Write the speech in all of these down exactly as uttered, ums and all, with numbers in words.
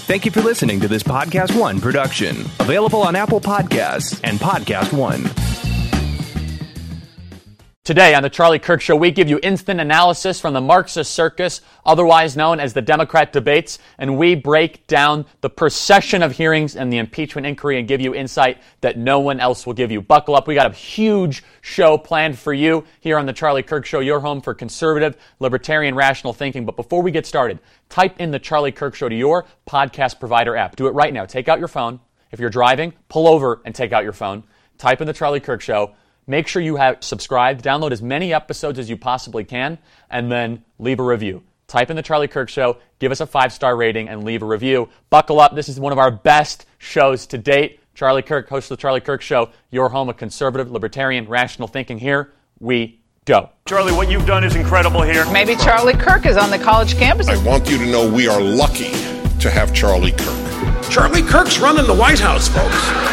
Thank you for listening to this Podcast One production, available on Apple Podcasts and Podcast One. Today on The Charlie Kirk Show, we give you instant analysis from the Marxist circus, otherwise known as the Democrat debates, and we break down the procession of hearings and the impeachment inquiry and give you insight that no one else will give you. Buckle up. We got a huge show planned for you here on The Charlie Kirk Show, your home for conservative, libertarian, rational thinking. But before we get started, type in The Charlie Kirk Show to your podcast provider app. Do it right now. Take out your phone. If you're driving, pull over and take out your phone. Type in The Charlie Kirk Show. Make sure you have subscribed, download as many episodes as you possibly can, and then leave a review. Type in The Charlie Kirk Show, give us a five-star rating, and leave a review. Buckle up. This is one of our best shows to date. Charlie Kirk, host of The Charlie Kirk Show, your home of conservative, libertarian, rational thinking. Here we go. Charlie, what you've done is incredible here. Maybe Charlie Kirk is on the college campus. I want you to know we are lucky to have Charlie Kirk. Charlie Kirk's running the White House, folks.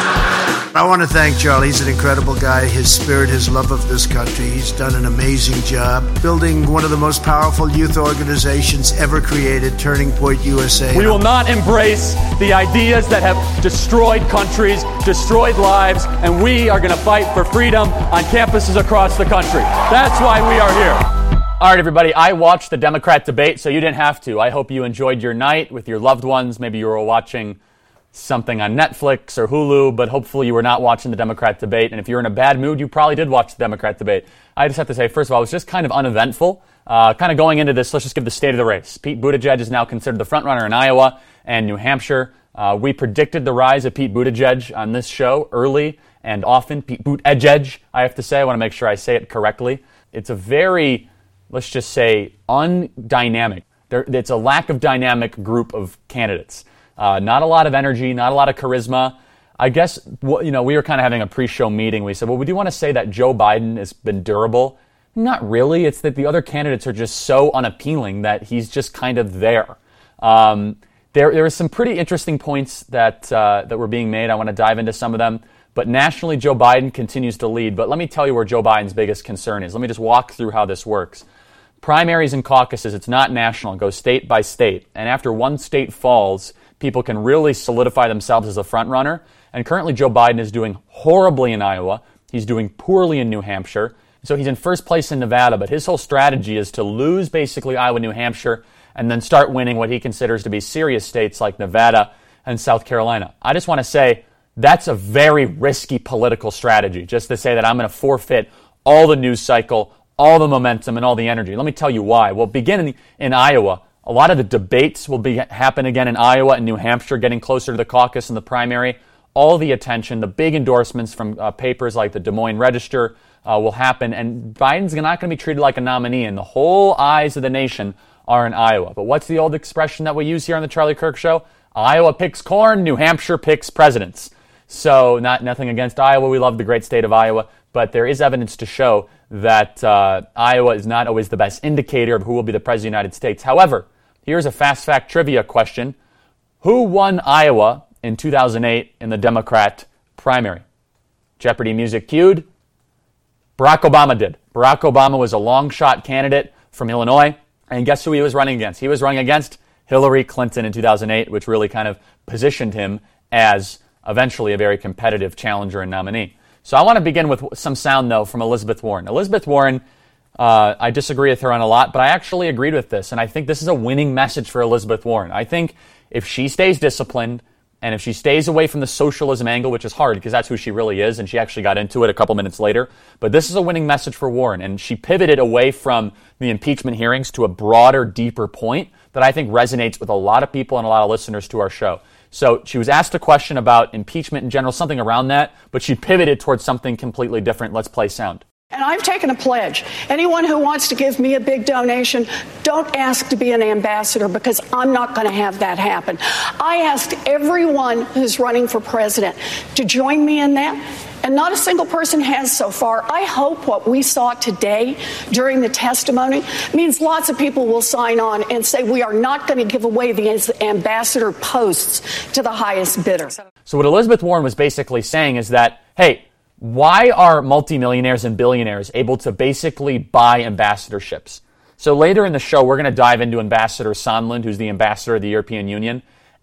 I want to thank Charlie. He's an incredible guy. His spirit, his love of this country. He's done an amazing job building one of the most powerful youth organizations ever created, Turning Point U S A. We will not embrace the ideas that have destroyed countries, destroyed lives, and we are going to fight for freedom on campuses across the country. That's why we are here. All right, everybody, I watched the Democrat debate, so you didn't have to. I hope you enjoyed your night with your loved ones. Maybe you were watching something on Netflix or Hulu, but hopefully you were not watching the Democrat debate. And if you're in a bad mood, you probably did watch the Democrat debate. I just have to say, first of all, it was just kind of uneventful. Uh, kind of going into this, let's just give the state of the race. Pete Buttigieg is now considered the front runner in Iowa and New Hampshire. Uh, we predicted the rise of Pete Buttigieg on this show early and often. Pete Buttigieg, I have to say. I want to make sure I say it correctly. It's a very, let's just say, undynamic. There, it's a lack of dynamic group of candidates. Uh, not a lot of energy, not a lot of charisma. I guess, you know, we were kind of having a pre-show meeting. We said, well, we do want to say that Joe Biden has been durable. Not really. It's that the other candidates are just so unappealing that he's just kind of there. Um, there, there are some pretty interesting points that uh, that were being made. I want to dive into some of them. But nationally, Joe Biden continues to lead. But let me tell you where Joe Biden's biggest concern is. Let me just walk through how this works. Primaries and caucuses, it's not national. It goes state by state. And after one state falls, people can really solidify themselves as a front runner. And currently Joe Biden is doing horribly in Iowa. He's doing poorly in New Hampshire. So he's in first place in Nevada, but his whole strategy is to lose basically Iowa, New Hampshire, and then start winning what he considers to be serious states like Nevada and South Carolina. I just want to say that's a very risky political strategy, just to say that I'm going to forfeit all the news cycle, all the momentum, and all the energy. Let me tell you why. We'll begin in, in Iowa. A lot of the debates will be happen again in Iowa and New Hampshire, getting closer to the caucus and the primary. All the attention, the big endorsements from uh, papers like the Des Moines Register uh, will happen, and Biden's not going to be treated like a nominee, and the whole eyes of the nation are in Iowa. But what's the old expression that we use here on the Charlie Kirk Show? Iowa picks corn, New Hampshire picks presidents. So not nothing against Iowa. We love the great state of Iowa, but there is evidence to show that uh, Iowa is not always the best indicator of who will be the president of the United States. However, here's a fast fact trivia question. Who won Iowa in two thousand eight in the Democrat primary? Jeopardy music cued. Barack Obama did. Barack Obama was a long shot candidate from Illinois. And guess who he was running against? He was running against Hillary Clinton in two thousand eight, which really kind of positioned him as eventually a very competitive challenger and nominee. So I want to begin with some sound, though, from Elizabeth Warren. Elizabeth Warren, uh, I disagree with her on a lot, but I actually agreed with this, and I think this is a winning message for Elizabeth Warren. I think if she stays disciplined, and if she stays away from the socialism angle, which is hard because that's who she really is, and she actually got into it a couple minutes later, but this is a winning message for Warren, and she pivoted away from the impeachment hearings to a broader, deeper point that I think resonates with a lot of people and a lot of listeners to our show. So she was asked a question about impeachment in general, something around that, but she pivoted towards something completely different. Let's play sound. And I've taken a pledge. Anyone who wants to give me a big donation, don't ask to be an ambassador because I'm not going to have that happen. I asked everyone who's running for president to join me in that, and not a single person has so far. I hope what we saw today during the testimony means lots of people will sign on and say we are not going to give away the ambassador posts to the highest bidder. So what Elizabeth Warren was basically saying is that, hey, why are multimillionaires and billionaires able to basically buy ambassadorships? So later in the show, we're going to dive into Ambassador Sondland, who's the ambassador of the European Union.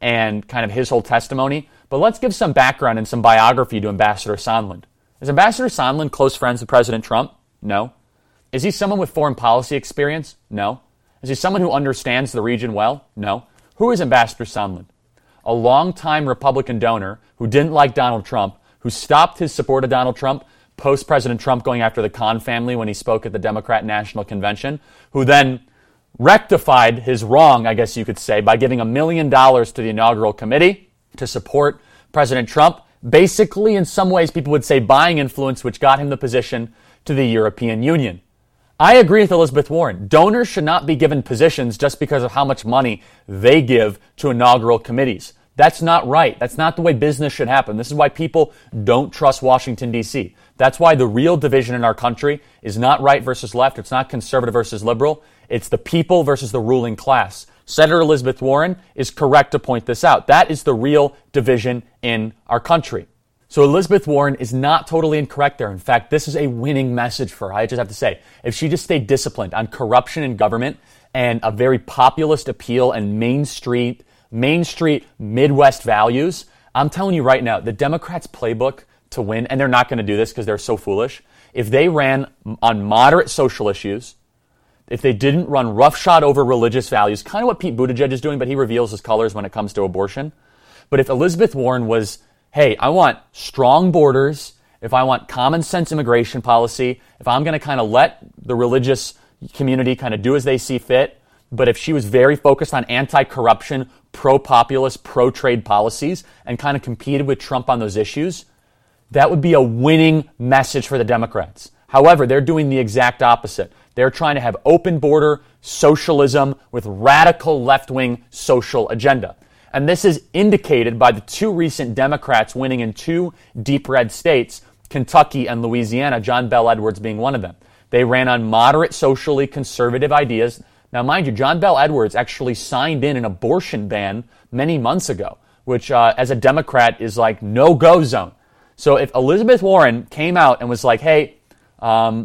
and kind of his whole testimony. But let's give some background and some biography to Ambassador Sondland. Is Ambassador Sondland close friends with President Trump? No. Is he someone with foreign policy experience? No. Is he someone who understands the region well? No. Who is Ambassador Sondland? A longtime Republican donor who didn't like Donald Trump, who stopped his support of Donald Trump post-President Trump going after the Khan family when he spoke at the Democrat National Convention, who then rectified his wrong, I guess you could say, by giving a million dollars to the inaugural committee to support President Trump. Basically, in some ways, people would say buying influence, which got him the position to the European Union. I agree with Elizabeth Warren. Donors should not be given positions just because of how much money they give to inaugural committees. That's not right. That's not the way business should happen. This is why people don't trust Washington, D C. That's why the real division in our country is not right versus left. It's not conservative versus liberal. It's the people versus the ruling class. Senator Elizabeth Warren is correct to point this out. That is the real division in our country. So Elizabeth Warren is not totally incorrect there. In fact, this is a winning message for her. I just have to say, if she just stayed disciplined on corruption in government and a very populist appeal and Main Street, Main Street Midwest values, I'm telling you right now, the Democrats' playbook to win, and they're not going to do this because they're so foolish, if they ran on moderate social issues, if they didn't run roughshod over religious values, kind of what Pete Buttigieg is doing, but he reveals his colors when it comes to abortion. But if Elizabeth Warren was, hey, I want strong borders, if I want common sense immigration policy, if I'm going to kind of let the religious community kind of do as they see fit, but if she was very focused on anti-corruption, pro-populist, pro-trade policies and kind of competed with Trump on those issues, that would be a winning message for the Democrats. However, they're doing the exact opposite. They're trying to have open border socialism with radical left-wing social agenda. And this is indicated by the two recent Democrats winning in two deep red states, Kentucky and Louisiana, John Bel Edwards being one of them. They ran on moderate, socially conservative ideas. Now, mind you, John Bel Edwards actually signed in an abortion ban many months ago, which uh, as a Democrat is like no-go zone. So if Elizabeth Warren came out and was like, hey, um,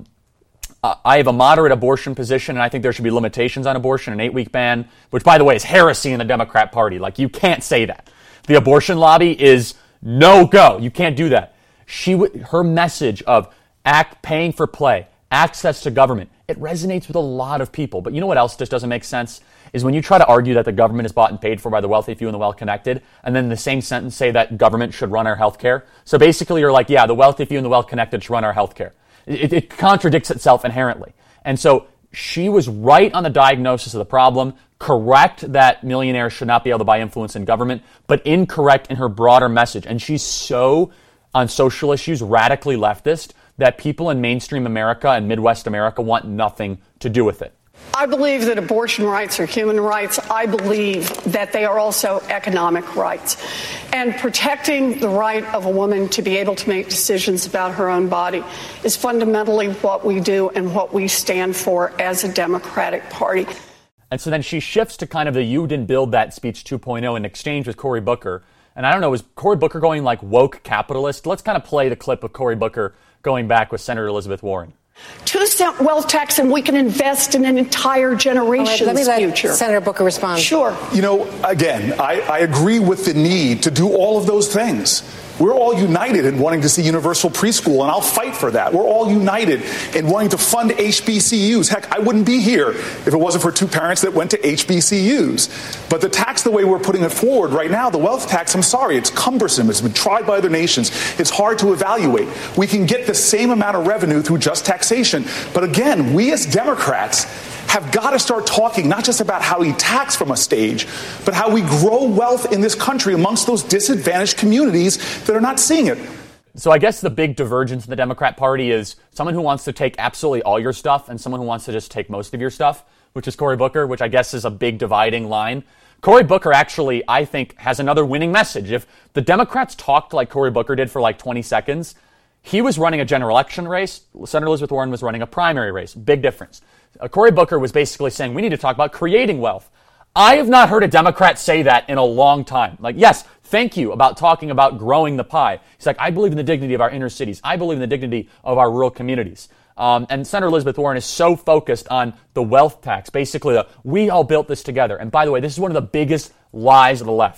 I have a moderate abortion position, and I think there should be limitations on abortion, an eight-week ban, which, by the way, is heresy in the Democrat Party. Like, you can't say that. The abortion lobby is no-go. You can't do that. She, w- her message of act, paying for play, access to government, it resonates with a lot of people. But you know what else just doesn't make sense? Is when you try to argue that the government is bought and paid for by the wealthy few and the well-connected, and then in the same sentence say that government should run our health care. So basically you're like, yeah, the wealthy few and the well-connected should run our health care. It, it contradicts itself inherently. And so she was right on the diagnosis of the problem, correct that millionaires should not be able to buy influence in government, but incorrect in her broader message. And she's so, on social issues, radically leftist that people in mainstream America and Midwest America want nothing to do with it. I believe that abortion rights are human rights. I believe that they are also economic rights. And protecting the right of a woman to be able to make decisions about her own body is fundamentally what we do and what we stand for as a Democratic Party. And so then she shifts to kind of the you didn't build that speech two point oh in exchange with Cory Booker. And I don't know, is Cory Booker going like woke capitalist? Let's kind of play the clip of Cory Booker going back with Senator Elizabeth Warren. Two-cent wealth tax, and we can invest in an entire generation's right, let me let future. Senator Booker respond. Sure. You know, again, I, I agree with the need to do all of those things. We're all united in wanting to see universal preschool, and I'll fight for that. We're all united in wanting to fund H B C Us. Heck, I wouldn't be here if it wasn't for two parents that went to H B C Us. But the tax, the way we're putting it forward right now, the wealth tax, I'm sorry, it's cumbersome. It's been tried by other nations. It's hard to evaluate. We can get the same amount of revenue through just taxation. But again, we as Democrats have got to start talking not just about how we tax from a stage, but how we grow wealth in this country amongst those disadvantaged communities that are not seeing it. So I guess the big divergence in the Democrat Party is someone who wants to take absolutely all your stuff and someone who wants to just take most of your stuff, which is Cory Booker, which I guess is a big dividing line. Cory Booker actually, I think, has another winning message. If the Democrats talked like Cory Booker did for like twenty seconds, he was running a general election race. Senator Elizabeth Warren was running a primary race. Big difference. Uh, Cory Booker was basically saying we need to talk about creating wealth. I have not heard a Democrat say that in a long time. Like, yes, thank you about talking about growing the pie. He's like, I believe in the dignity of our inner cities. I believe in the dignity of our rural communities. Um, and Senator Elizabeth Warren is so focused on the wealth tax, basically the, we all built this together. And by the way, this is one of the biggest lies of the left.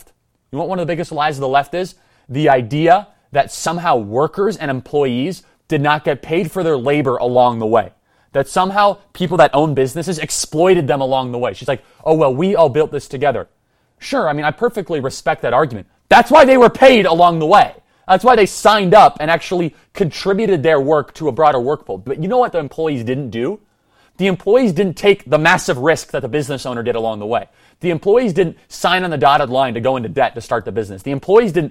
You know what one of the biggest lies of the left is? The idea that somehow workers and employees did not get paid for their labor along the way. That somehow people that own businesses exploited them along the way. She's like, oh, well, we all built this together. Sure, I mean, I perfectly respect that argument. That's why they were paid along the way. That's why they signed up and actually contributed their work to a broader work pool. But you know what the employees didn't do? The employees didn't take the massive risk that the business owner did along the way. The employees didn't sign on the dotted line to go into debt to start the business. The employees didn't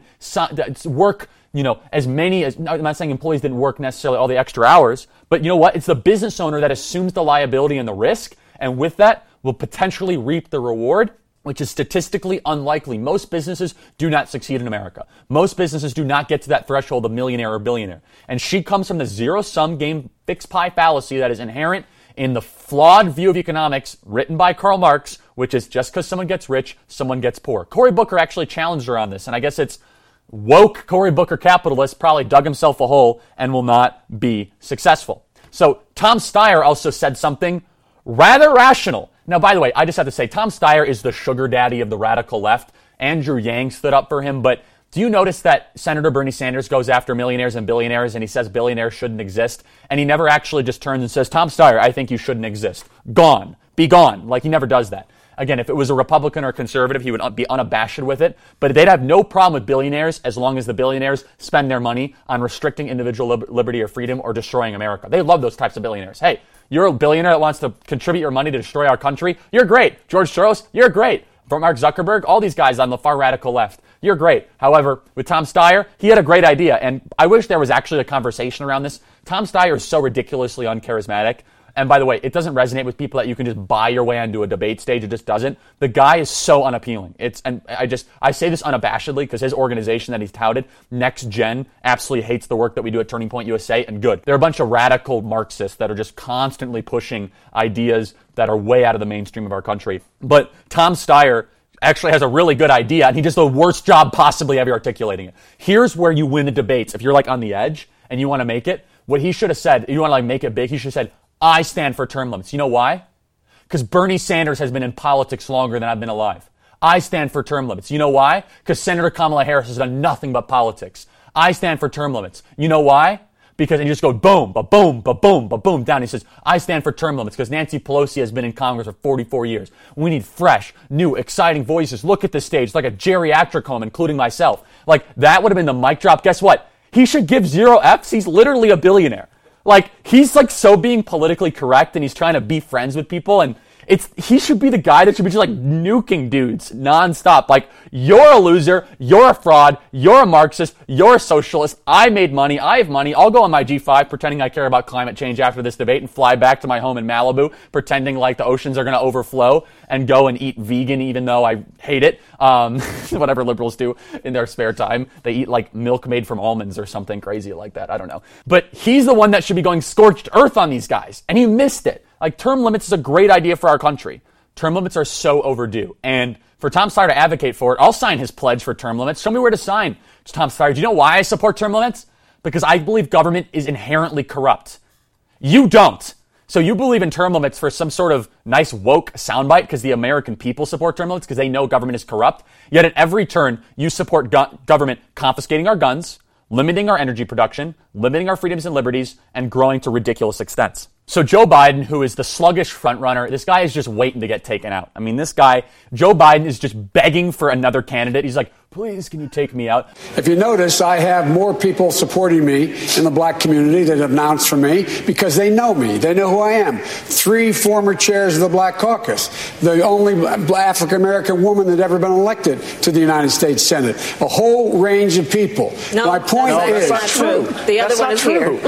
work, you know, as many as, I'm not saying employees didn't work necessarily all the extra hours, but you know what? It's the business owner that assumes the liability and the risk, and with that will potentially reap the reward, which is statistically unlikely. Most businesses do not succeed in America. Most businesses do not get to that threshold of millionaire or billionaire. And she comes from the zero-sum game fixed pie fallacy that is inherent in the flawed view of economics written by Karl Marx, which is just because someone gets rich, someone gets poor. Cory Booker actually challenged her on this, and I guess it's woke Cory Booker capitalist probably dug himself a hole and will not be successful. So Tom Steyer also said something rather rational. Now, by the way, I just have to say, Tom Steyer is the sugar daddy of the radical left. Andrew Yang stood up for him, but do you notice that Senator Bernie Sanders goes after millionaires and billionaires and he says billionaires shouldn't exist? And he never actually just turns and says, Tom Steyer, I think you shouldn't exist. Gone. Be gone. Like, he never does that. Again, if it was a Republican or conservative, he would be unabashed with it. But they'd have no problem with billionaires as long as the billionaires spend their money on restricting individual lib- liberty or freedom or destroying America. They love those types of billionaires. Hey, you're a billionaire that wants to contribute your money to destroy our country. You're great. George Soros, you're great. Mark Zuckerberg, all these guys on the far radical left. You're great. However, with Tom Steyer, he had a great idea, and I wish there was actually a conversation around this. Tom Steyer is so ridiculously uncharismatic. And by the way, it doesn't resonate with people that you can just buy your way onto a debate stage. It just doesn't. The guy is so unappealing. It's, and I just, I say this unabashedly because his organization that he's touted, Next Gen, absolutely hates the work that we do at Turning Point U S A, and good. They're a bunch of radical Marxists that are just constantly pushing ideas that are way out of the mainstream of our country. But Tom Steyer actually has a really good idea, and he does the worst job possibly ever articulating it. Here's where you win the debates. If you're like on the edge and you want to make it, what he should have said, you want to like make it big, he should have said, I stand for term limits. You know why? Because Bernie Sanders has been in politics longer than I've been alive. I stand for term limits. You know why? Because Senator Kamala Harris has done nothing but politics. I stand for term limits. You know why? Because, and you just go boom, ba boom, ba boom, ba boom, down. He says, I stand for term limits because Nancy Pelosi has been in Congress for forty-four years. We need fresh, new, exciting voices. Look at this stage. It's like a geriatric home, including myself. Like, that would have been the mic drop. Guess what? He should give zero F's. He's literally a billionaire. Like, he's like so being politically correct and he's trying to be friends with people, and it's, he should be the guy that should be just like nuking dudes nonstop. Like, you're a loser, you're a fraud, you're a Marxist, you're a socialist, I made money, I have money, I'll go on my G five pretending I care about climate change after this debate and fly back to my home in Malibu pretending like the oceans are going to overflow and go and eat vegan even though I hate it. Um, whatever liberals do in their spare time. They eat like milk made from almonds or something crazy like that. I don't know. But he's the one that should be going scorched earth on these guys, and he missed it. Like, term limits is a great idea for our country. Term limits are so overdue. And for Tom Steyer to advocate for it, I'll sign his pledge for term limits. Show me where to sign. It's Tom Steyer. Do you know why I support term limits? Because I believe government is inherently corrupt. You don't. So you believe in term limits for some sort of nice woke soundbite because the American people support term limits because they know government is corrupt. Yet at every turn, you support go- government confiscating our guns, limiting our energy production, limiting our freedoms and liberties, and growing to ridiculous extents. So Joe Biden, who is the sluggish frontrunner, this guy is just waiting to get taken out. I mean, this guy, Joe Biden, is just begging for another candidate. He's like, please, can you take me out? If you notice, I have more people supporting me in the black community that have announced for me because they know me. They know who I am. Three former chairs of the Black Caucus, the only African-American woman that ever been elected to the United States Senate, a whole range of people. No, My point no, is, that's not true. The other that's one not is true.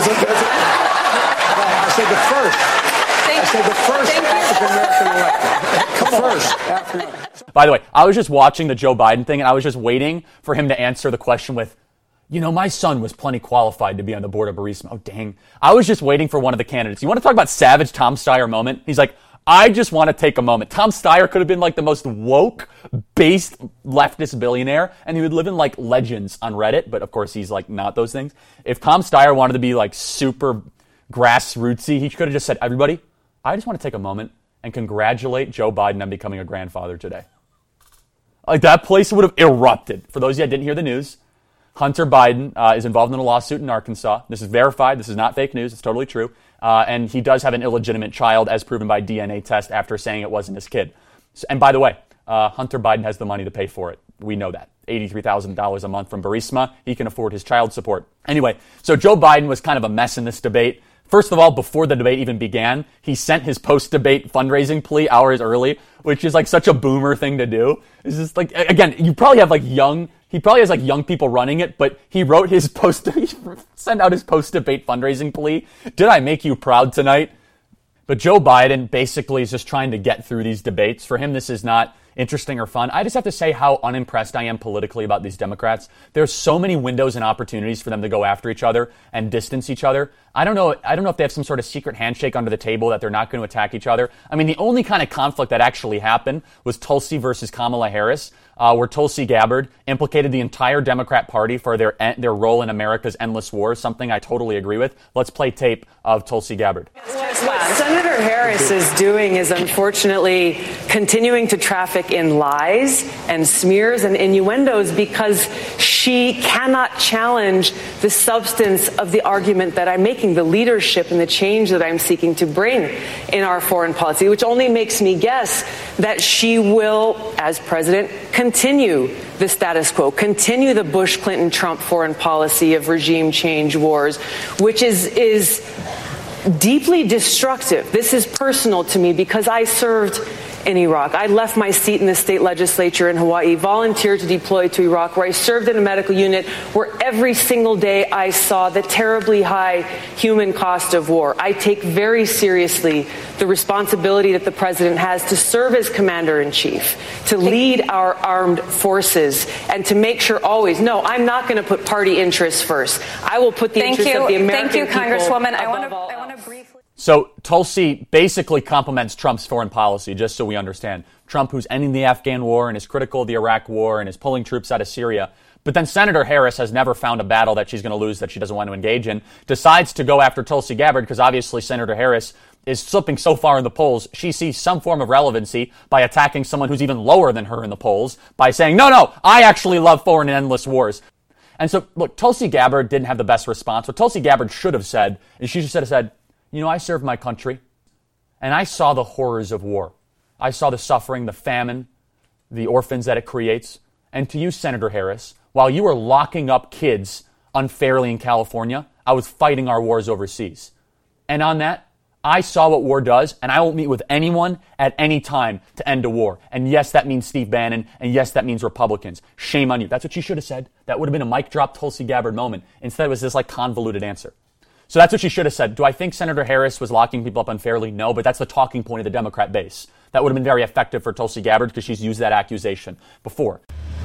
here. I said the first. I said the first African-American elected. First African-American. By the way, I was just watching the Joe Biden thing, and I was just waiting for him to answer the question with, you know, my son was plenty qualified to be on the board of Burisma. Oh, dang. I was just waiting for one of the candidates. You want to talk about savage Tom Steyer moment? He's like, I just want to take a moment. Tom Steyer could have been like the most woke, based leftist billionaire, and he would live in like legends on Reddit, but of course he's like not those things. If Tom Steyer wanted to be like super grassrootsy, he could have just said, everybody, I just want to take a moment and congratulate Joe Biden on becoming a grandfather today. Like, that place would have erupted. For those of you that didn't hear the news, Hunter Biden uh, is involved in a lawsuit in Arkansas. This is verified. This is not fake news. It's totally true. Uh, and he does have an illegitimate child, as proven by D N A test, after saying it wasn't his kid. So, and by the way, uh, Hunter Biden has the money to pay for it. We know that. eighty-three thousand dollars a month from Burisma. He can afford his child support. Anyway, so Joe Biden was kind of a mess in this debate. First of all, before the debate even began, he sent his post-debate fundraising plea hours early, which is like such a boomer thing to do. It's just like, again, you probably have like young, he probably has like young people running it, but he wrote his post, he sent out his post-debate fundraising plea. Did I make you proud tonight? But Joe Biden basically is just trying to get through these debates. For him, this is not interesting or fun. I just have to say how unimpressed I am politically about these Democrats. There's so many windows and opportunities for them to go after each other and distance each other. I don't know. I don't know if they have some sort of secret handshake under the table that they're not going to attack each other. I mean, the only kind of conflict that actually happened was Tulsi versus Kamala Harris, uh, where Tulsi Gabbard implicated the entire Democrat Party for their their role in America's endless wars, something I totally agree with. Let's play tape of Tulsi Gabbard. What Senator Harris is doing is unfortunately continuing to traffic in lies and smears and innuendos because she cannot challenge the substance of the argument that I'm making, the leadership and the change that I'm seeking to bring in our foreign policy, which only makes me guess that she will, as president, continue the status quo, continue the Bush, Clinton, Trump foreign policy of regime change wars, which is is deeply destructive. This is personal to me because I served in Iraq. I left my seat in the state legislature in Hawaii, volunteered to deploy to Iraq, where I served in a medical unit where every single day I saw the terribly high human cost of war. I take very seriously the responsibility that the president has to serve as commander-in-chief, to lead our armed forces, and to make sure always, no, I'm not going to put party interests first. I will put the Thank interests you. of the American Thank you, people Congresswoman. I want above to all I want to else. briefly. So Tulsi basically compliments Trump's foreign policy, just so we understand. Trump, who's ending the Afghan war and is critical of the Iraq war and is pulling troops out of Syria. But then Senator Harris has never found a battle that she's going to lose that she doesn't want to engage in, decides to go after Tulsi Gabbard because obviously Senator Harris is slipping so far in the polls. She sees some form of relevancy by attacking someone who's even lower than her in the polls by saying, no, no, I actually love foreign and endless wars. And so, look, Tulsi Gabbard didn't have the best response. What Tulsi Gabbard should have said is she should have said, you know, I served my country, and I saw the horrors of war. I saw the suffering, the famine, the orphans that it creates. And to you, Senator Harris, while you were locking up kids unfairly in California, I was fighting our wars overseas. And on that, I saw what war does, and I won't meet with anyone at any time to end a war. And yes, that means Steve Bannon, and yes, that means Republicans. Shame on you. That's what you should have said. That would have been a mic drop Tulsi Gabbard moment. Instead, it was this like convoluted answer. So that's what she should have said. Do I think Senator Harris was locking people up unfairly? No, but that's the talking point of the Democrat base. That would have been very effective for Tulsi Gabbard because she's used that accusation before.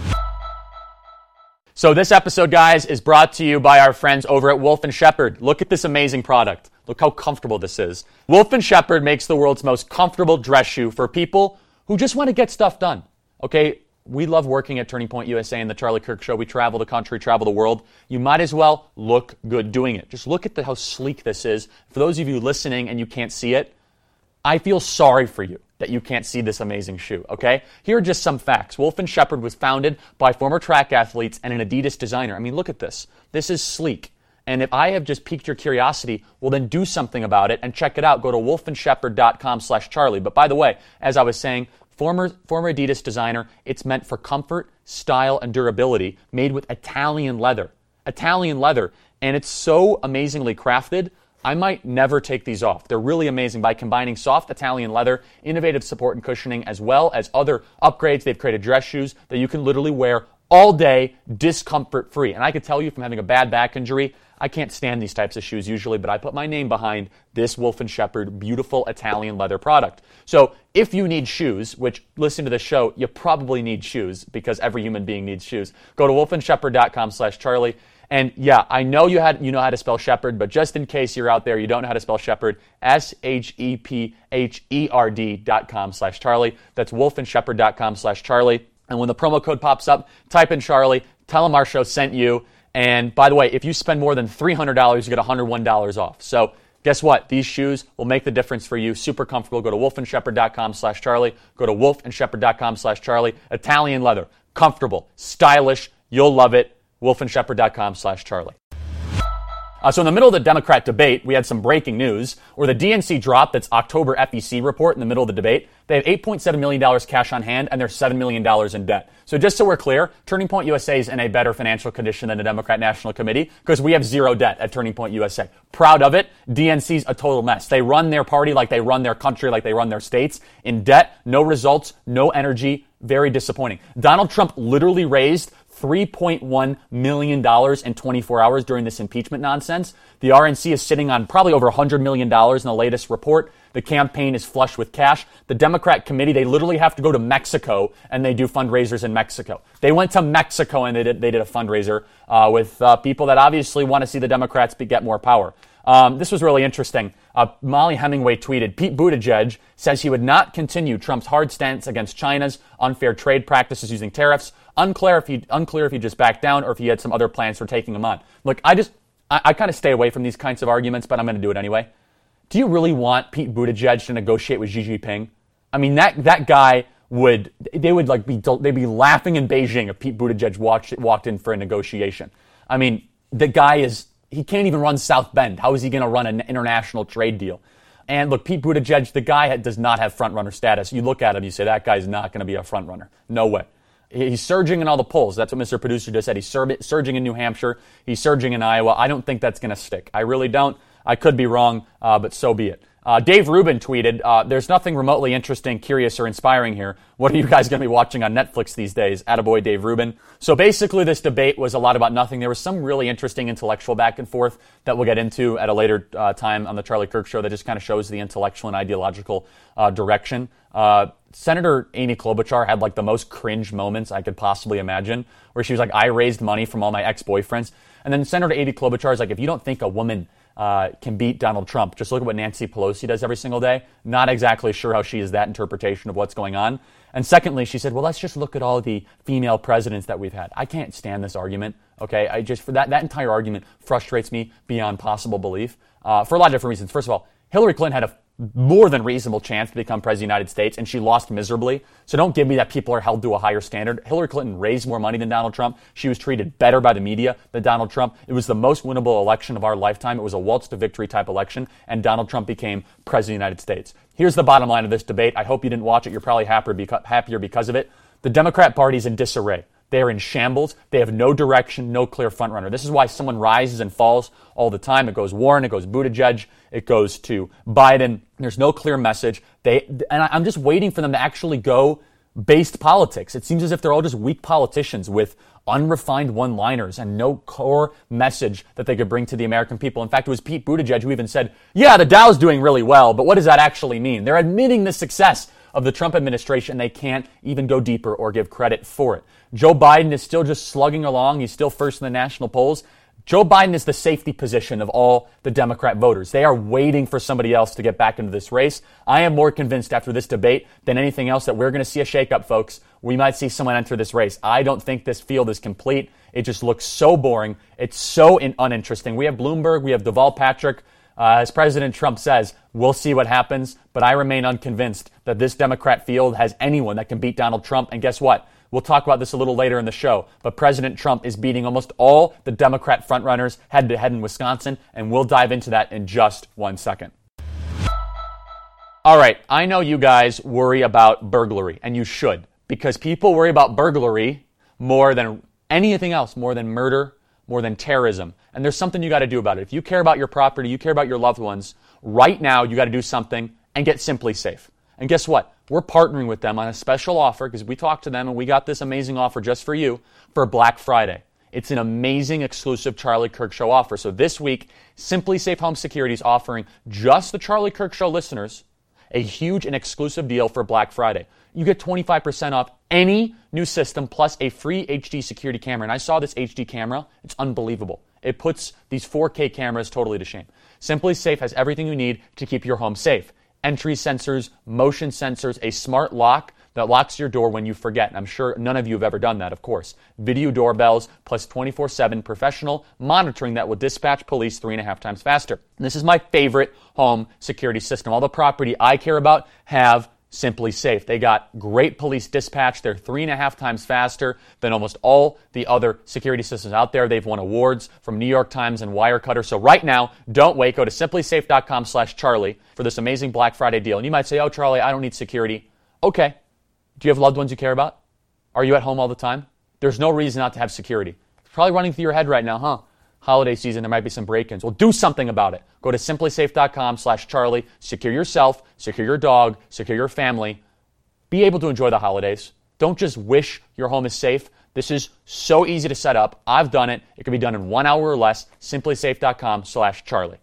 So this episode, guys, is brought to you by our friends over at Wolf and Shepherd. Look at this amazing product. Look how comfortable this is. Wolf and Shepherd makes the world's most comfortable dress shoe for people who just want to get stuff done. Okay? We love working at Turning Point U S A and the Charlie Kirk Show. We travel the country, travel the world. You might as well look good doing it. Just look at the, how sleek this is. For those of you listening and you can't see it, I feel sorry for you that you can't see this amazing shoe, okay? Here are just some facts. Wolf and Shepherd was founded by former track athletes and an Adidas designer. I mean, look at this. This is sleek. And if I have just piqued your curiosity, well, then do something about it and check it out. Go to wolfendshepherd.com slash Charlie. But by the way, as I was saying, Former, former Adidas designer, it's meant for comfort, style, and durability, made with Italian leather. Italian leather. And it's so amazingly crafted, I might never take these off. They're really amazing by combining soft Italian leather, innovative support and cushioning, as well as other upgrades. They've created dress shoes that you can literally wear all day, discomfort-free. And I can tell you from having a bad back injury, I can't stand these types of shoes usually, but I put my name behind this Wolf and Shepherd beautiful Italian leather product. So if you need shoes, which, listen to the show, you probably need shoes because every human being needs shoes, go to wolfendshepherd.com slash Charlie. And yeah, I know you had you know how to spell shepherd, but just in case you're out there, you don't know how to spell shepherd, S H E P H E R D dot com slash Charlie. That's wolfendshepherd.com slash Charlie. And when the promo code pops up, type in Charlie, tell them our show sent you. And by the way, if you spend more than three hundred dollars, you get one hundred one dollars off. So Guess what? These shoes will make the difference for you. Super comfortable. Go to wolf and shepherd dot com slash Charlie. Go to wolf and shepherd dot com slash Charlie. Italian leather. Comfortable. Stylish. You'll love it. wolf and shepherd dot com slash Charlie. Uh, so in the middle of the Democrat debate, we had some breaking news where the D N C dropped its October F E C report in the middle of the debate. They have eight point seven million dollars cash on hand and they're seven million dollars in debt. So just so we're clear, Turning Point U S A is in a better financial condition than the Democrat National Committee because we have zero debt at Turning Point U S A. Proud of it. D N C's a total mess. They run their party like they run their country, like they run their states. In debt, no results, no energy. Very disappointing. Donald Trump literally raised three point one million dollars in twenty-four hours during this impeachment nonsense. The R N C is sitting on probably over one hundred million dollars in the latest report. The campaign is flush with cash. The Democrat committee, they literally have to go to Mexico and they do fundraisers in Mexico. They went to Mexico and they did, they did a fundraiser uh, with uh, people that obviously want to see the Democrats be, get more power. Um, this was really interesting. Uh, Molly Hemingway tweeted, Pete Buttigieg says he would not continue Trump's hard stance against China's unfair trade practices using tariffs. Unclear if he unclear if he just backed down or if he had some other plans for taking them on. Look, I just, I, I kind of stay away from these kinds of arguments, but I'm going to do it anyway. Do you really want Pete Buttigieg to negotiate with Xi Jinping? I mean, that that guy would, they would like be, they'd be laughing in Beijing if Pete Buttigieg walked, walked in for a negotiation. I mean, the guy is, he can't even run South Bend. How is he going to run an international trade deal? And look, Pete Buttigieg, the guy does not have front-runner status. You look at him, you say, that guy's not going to be a front-runner. No way. He's surging in all the polls. That's what Mister Producer just said. He's sur- surging in New Hampshire. He's surging in Iowa. I don't think that's going to stick. I really don't. I could be wrong, uh, but so be it. Uh, Dave Rubin tweeted, uh, there's nothing remotely interesting, curious, or inspiring here. What are you guys going to be watching on Netflix these days? Attaboy, Dave Rubin. So basically this debate was a lot about nothing. There was some really interesting intellectual back and forth that we'll get into at a later uh, time on the Charlie Kirk Show that just kind of shows the intellectual and ideological uh, direction. Uh, Senator Amy Klobuchar had like the most cringe moments I could possibly imagine, where she was like, I raised money from all my ex-boyfriends. And then Senator Amy Klobuchar is like, if you don't think a woman Uh, can beat Donald Trump, just look at what Nancy Pelosi does every single day. Not exactly sure how she is that interpretation of what's going on. And secondly, she said, well, let's just look at all the female presidents that we've had. I can't stand this argument. Okay, I just, for that, that entire argument frustrates me beyond possible belief uh, for a lot of different reasons. First of all, Hillary Clinton had a more than reasonable chance to become president of the United States, and she lost miserably. So don't give me that people are held to a higher standard. Hillary Clinton raised more money than Donald Trump. She was treated better by the media than Donald Trump. It was the most winnable election of our lifetime. It was a waltz to victory type election, and Donald Trump became president of the United States. Here's the bottom line of this debate. I hope you didn't watch it. You're probably happier because, happier because of it. The Democrat Party is in disarray. They are in shambles. They have no direction, no clear frontrunner. This is why someone rises and falls all the time. It goes Warren, it goes Buttigieg, it goes to Biden. There's no clear message. They and I'm just waiting for them to actually go based politics. It seems as if they're all just weak politicians with unrefined one-liners and no core message that they could bring to the American people. In fact, it was Pete Buttigieg who even said, yeah, the Dow's doing really well, but what does that actually mean? They're admitting the success of the Trump administration. They can't even go deeper or give credit for it. Joe Biden is still just slugging along. He's still first in the national polls. Joe Biden is the safety position of all the Democrat voters. They are waiting for somebody else to get back into this race. I am more convinced after this debate than anything else that we're going to see a shakeup, folks. We might see someone enter this race. I don't think this field is complete. It just looks so boring. It's so in- uninteresting. We have Bloomberg. We have Deval Patrick. Uh, as President Trump says, we'll see what happens, but I remain unconvinced that this Democrat field has anyone that can beat Donald Trump. And guess what? We'll talk about this a little later in the show, but President Trump is beating almost all the Democrat frontrunners head-to-head in Wisconsin, and we'll dive into that in just one second. All right, I know you guys worry about burglary, and you should, because people worry about burglary more than anything else, more than murder, more than terrorism. And there's something you got to do about it. If you care about your property, you care about your loved ones, right now you got to do something and get Simply Safe. And guess what? We're partnering with them on a special offer because we talked to them and we got this amazing offer just for you for Black Friday. It's an amazing exclusive Charlie Kirk Show offer. So this week, Simply Safe Home Security is offering just the Charlie Kirk Show listeners a huge and exclusive deal for Black Friday. You get twenty-five percent off any new system plus a free H D security camera. And I saw this H D camera. It's unbelievable. It puts these four K cameras totally to shame. Simply Safe has everything you need to keep your home safe. Entry sensors, motion sensors, a smart lock that locks your door when you forget. I'm sure none of you have ever done that, of course. Video doorbells plus twenty-four seven professional monitoring that will dispatch police three and a half times faster. And this is my favorite home security system. All the property I care about have Simply Safe. They got great police dispatch. They're three and a half times faster than almost all the other security systems out there. They've won awards from New York Times and Wirecutter. So right now, don't wait. Go to simply safe dot com slash Charlie for this amazing Black Friday deal. And you might say, oh, Charlie, I don't need security. Okay. Do you have loved ones you care about? Are you at home all the time? There's no reason not to have security. It's probably running through your head right now, huh? Holiday season, there might be some break-ins. Well, do something about it. Go to simply safe dot com slash Charlie. Secure yourself, secure your dog, secure your family. Be able to enjoy the holidays. Don't just wish your home is safe. This is so easy to set up. I've done it. It can be done in one hour or less. simply safe dot com slash Charlie.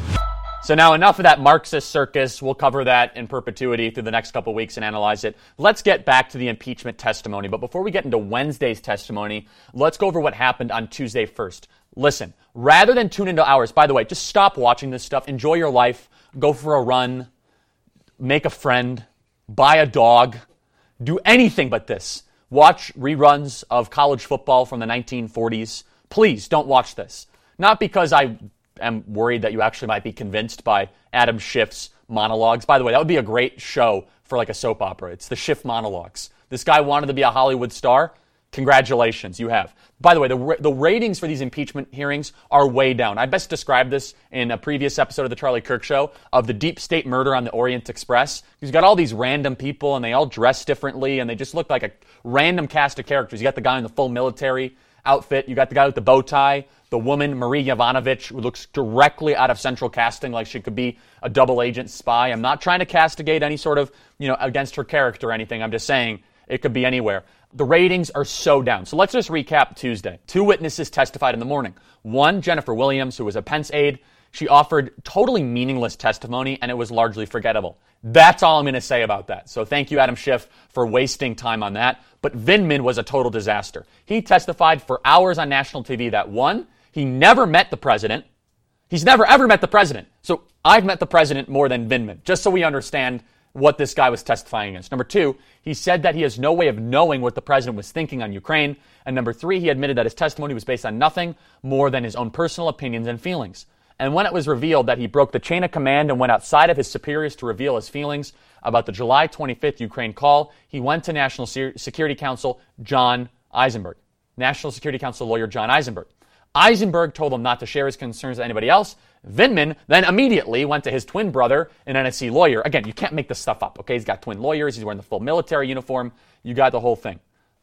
So now enough of that Marxist circus. We'll cover that in perpetuity through the next couple weeks and analyze it. Let's get back to the impeachment testimony. But before we get into Wednesday's testimony, let's go over what happened on Tuesday first. Listen, rather than tune into ours, by the way, just stop watching this stuff. Enjoy your life. Go for a run. Make a friend. Buy a dog. Do anything but this. Watch reruns of college football from the nineteen forties. Please don't watch this. Not because I am worried that you actually might be convinced by Adam Schiff's monologues. By the way, that would be a great show for like a soap opera. It's the Schiff monologues. This guy wanted to be a Hollywood star. Congratulations, you have. By the way, the, the ratings for these impeachment hearings are way down. I best described this in a previous episode of The Charlie Kirk Show of the deep state murder on the Orient Express. He's got all these random people, and they all dress differently, and they just look like a random cast of characters. You got the guy in the full military outfit. You got the guy with the bow tie. The woman, Marie Yovanovitch, who looks directly out of central casting like she could be a double agent spy. I'm not trying to castigate any sort of, you know, against her character or anything. I'm just saying it could be anywhere. The ratings are so down. So let's just recap Tuesday. Two witnesses testified in the morning. One, Jennifer Williams, who was a Pence aide. She offered totally meaningless testimony, and it was largely forgettable. That's all I'm going to say about that. So thank you, Adam Schiff, for wasting time on that. But Vindman was a total disaster. He testified for hours on national T V that, one, he never met the president. He's never, ever met the president. So I've met the president more than Vindman, just so we understand what this guy was testifying against. Number two, he said that he has no way of knowing what the president was thinking on Ukraine. And number three, he admitted that his testimony was based on nothing more than his own personal opinions and feelings. And when it was revealed that he broke the chain of command and went outside of his superiors to reveal his feelings about the July twenty-fifth Ukraine call, he went to National Security Counsel John Eisenberg, National Security Council lawyer John Eisenberg. Eisenberg told him not to share his concerns with anybody else. Vindman then immediately went to his twin brother, an N S C lawyer. Again, you can't make this stuff up, okay? He's got twin lawyers. He's wearing the full military uniform. You got the whole thing.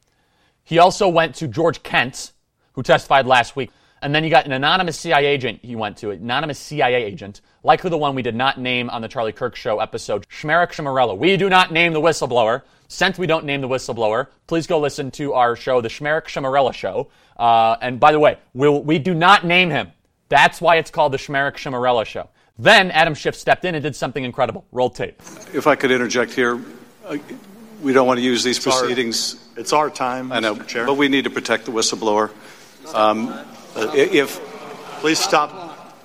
He also went to George Kent, who testified last week. And then you got an anonymous C I A agent he went to, an anonymous C I A agent, likely the one we did not name on the Charlie Kirk Show episode, Shmerek Shamarella. We do not name the whistleblower. Since we don't name the whistleblower, please go listen to our show, the Shmerek Shamarella Show. Uh, and by the way, we'll, we do not name him. That's why it's called the Shmerek Shamarella Show. Then Adam Schiff stepped in and did something incredible. Roll tape. If I could interject here, uh, we don't want to use these it's proceedings. Our, it's our time, I know, Mister Chair. But we need to protect the whistleblower. Um, uh, if Please stop.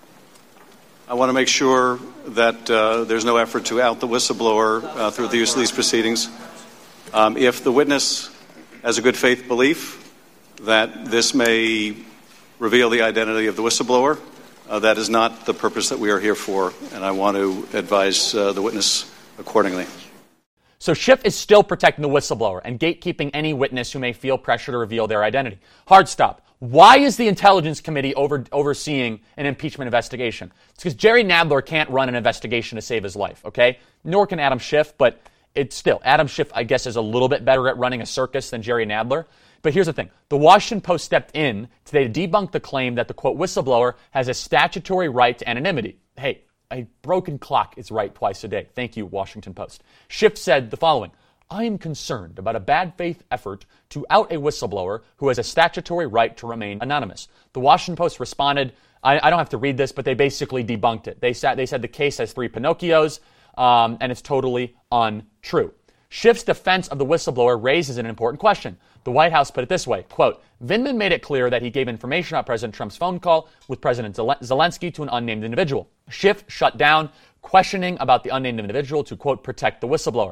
I want to make sure that uh, there's no effort to out the whistleblower uh, through the use of these proceedings. Um, if the witness has a good faith belief that this may reveal the identity of the whistleblower, uh, that is not the purpose that we are here for, and I want to advise uh, the witness accordingly. So Schiff is still protecting the whistleblower and gatekeeping any witness who may feel pressure to reveal their identity. Hard stop. Why is the Intelligence Committee over, overseeing an impeachment investigation? It's because Jerry Nadler can't run an investigation to save his life, okay? Nor can Adam Schiff, but it's still, Adam Schiff, I guess, is a little bit better at running a circus than Jerry Nadler. But here's the thing. The Washington Post stepped in today to debunk the claim that the, quote, whistleblower has a statutory right to anonymity. Hey, a broken clock is right twice a day. Thank you, Washington Post. Schiff said the following: I am concerned about a bad faith effort to out a whistleblower who has a statutory right to remain anonymous. The Washington Post responded, I, I don't have to read this, but they basically debunked it. They, sa- they said the case has three Pinocchios, um, and it's totally untrue. Schiff's defense of the whistleblower raises an important question. The White House put it this way, quote, Vindman made it clear that he gave information about President Trump's phone call with President Zelensky to an unnamed individual. Schiff shut down questioning about the unnamed individual to, quote, protect the whistleblower.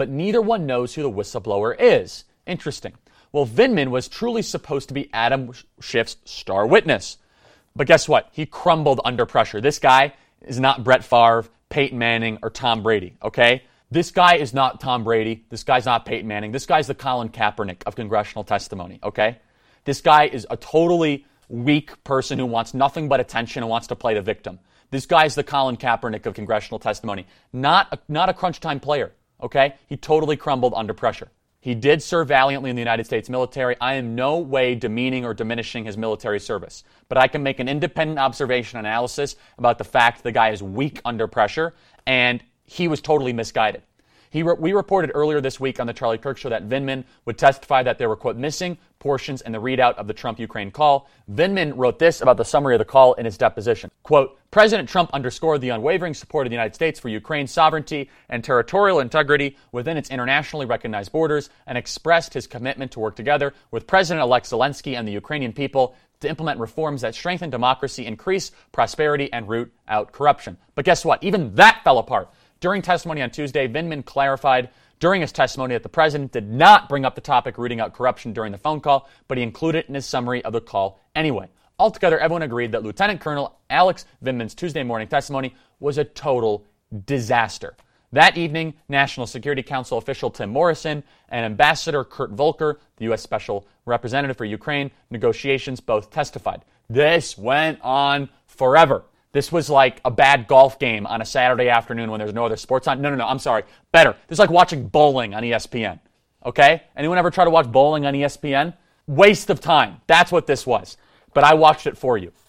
but neither one knows who the whistleblower is. Interesting. Well, Vindman was truly supposed to be Adam Schiff's star witness. But guess what? He crumbled under pressure. This guy is not Brett Favre, Peyton Manning, or Tom Brady, okay? This guy is not Tom Brady. This guy's not Peyton Manning. This guy's the Colin Kaepernick of congressional testimony, okay? This guy is a totally weak person who wants nothing but attention and wants to play the victim. This guy's the Colin Kaepernick of congressional testimony. Not a, not a crunch time player, okay? He totally crumbled under pressure. He did serve valiantly in the United States military. I am no way demeaning or diminishing his military service. But I can make an independent observation analysis about the fact the guy is weak under pressure, and he was totally misguided. He re- we reported earlier this week on the Charlie Kirk Show that Vindman would testify that there were, quote, missing portions in the readout of the Trump-Ukraine call. Vindman wrote this about the summary of the call in his deposition. Quote, President Trump underscored the unwavering support of the United States for Ukraine's sovereignty and territorial integrity within its internationally recognized borders and expressed his commitment to work together with President-elect Zelensky and the Ukrainian people to implement reforms that strengthen democracy, increase prosperity, and root out corruption. But guess what? Even that fell apart. During testimony on Tuesday, Vindman clarified during his testimony that the president did not bring up the topic rooting out corruption during the phone call, but he included it in his summary of the call anyway. Altogether, everyone agreed that Lieutenant Colonel Alex Vindman's Tuesday morning testimony was a total disaster. That evening, National Security Council official Tim Morrison and Ambassador Kurt Volker, the U S Special Representative for Ukraine negotiations, both testified. This went on forever. This was like a bad golf game on a Saturday afternoon when there's no other sports on. No, no, no, I'm sorry. Better. This is like watching bowling on E S P N. Okay? Anyone ever try to watch bowling on E S P N? Waste of time. That's what this was. But I watched it for you.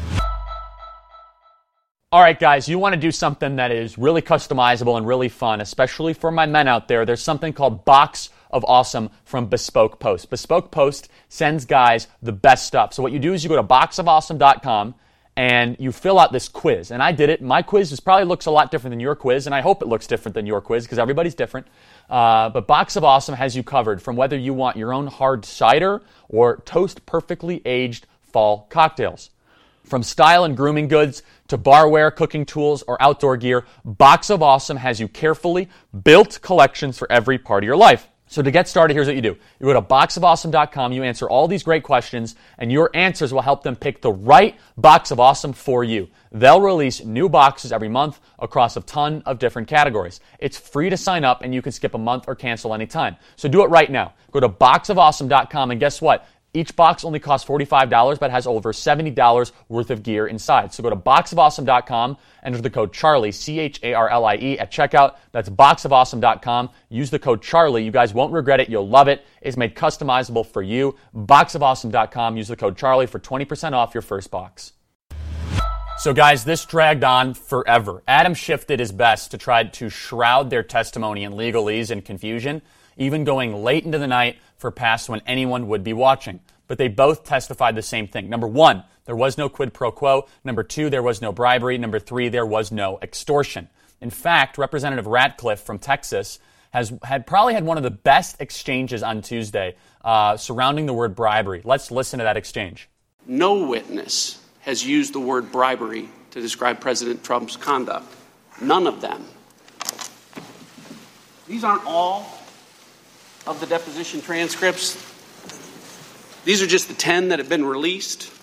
All right, guys, you want to do something that is really customizable and really fun, especially for my men out there. There's something called Box of Awesome from Bespoke Post. Bespoke Post sends guys the best stuff. So what you do is you go to box of awesome dot com and you fill out this quiz. And I did it. My quiz is probably looks a lot different than your quiz, and I hope it looks different than your quiz because everybody's different. Uh, but Box of Awesome has you covered from whether you want your own hard cider or toast perfectly aged fall cocktails. From style and grooming goods to barware, cooking tools, or outdoor gear, Box of Awesome has you carefully built collections for every part of your life. So to get started, here's what you do. You go to box of awesome dot com, you answer all these great questions, and your answers will help them pick the right Box of Awesome for you. They'll release new boxes every month across a ton of different categories. It's free to sign up, and you can skip a month or cancel anytime. So do it right now. Go to box of awesome dot com, and guess what? Each box only costs forty-five dollars, but has over seventy dollars worth of gear inside. So go to box of awesome dot com, enter the code CHARLIE, C H A R L I E, at checkout. That's box of awesome dot com. Use the code CHARLIE. You guys won't regret it. You'll love it. It's made customizable for you. box of awesome dot com. Use the code CHARLIE for twenty percent off your first box. So guys, this dragged on forever. Adam Schiff did his best to try to shroud their testimony in legalese and confusion, even going late into the night for past when anyone would be watching. But they both testified the same thing. Number one, there was no quid pro quo. Number two, there was no bribery. Number three, there was no extortion. In fact, Representative Ratcliffe from Texas has had probably had one of the best exchanges on Tuesday uh, surrounding the word bribery. Let's listen to that exchange. No witness has used the word bribery to describe President Trump's conduct. None of them. These aren't all of the deposition transcripts. These are just the ten that have been released.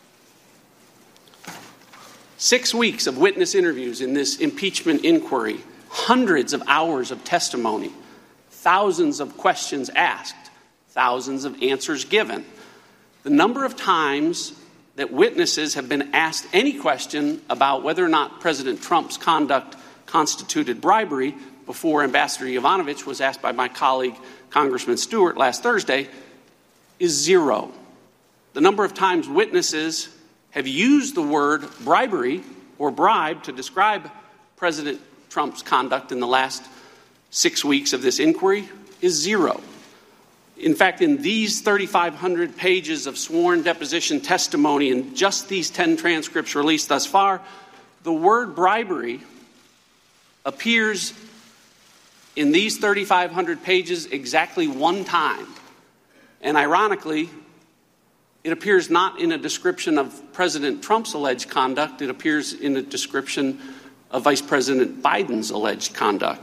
Six weeks of witness interviews in this impeachment inquiry, hundreds of hours of testimony, thousands of questions asked, thousands of answers given. The number of times that witnesses have been asked any question about whether or not President Trump's conduct constituted bribery before Ambassador Yovanovitch was asked by my colleague, Congressman Stewart, last Thursday, is zero. The number of times witnesses have used the word bribery or bribe to describe President Trump's conduct in the last six weeks of this inquiry is zero. In fact, in these thirty-five hundred pages of sworn deposition testimony and just these ten transcripts released thus far, the word bribery appears in these thirty-five hundred pages exactly one time. And ironically, it appears not in a description of President Trump's alleged conduct. It appears in a description of Vice President Biden's alleged conduct.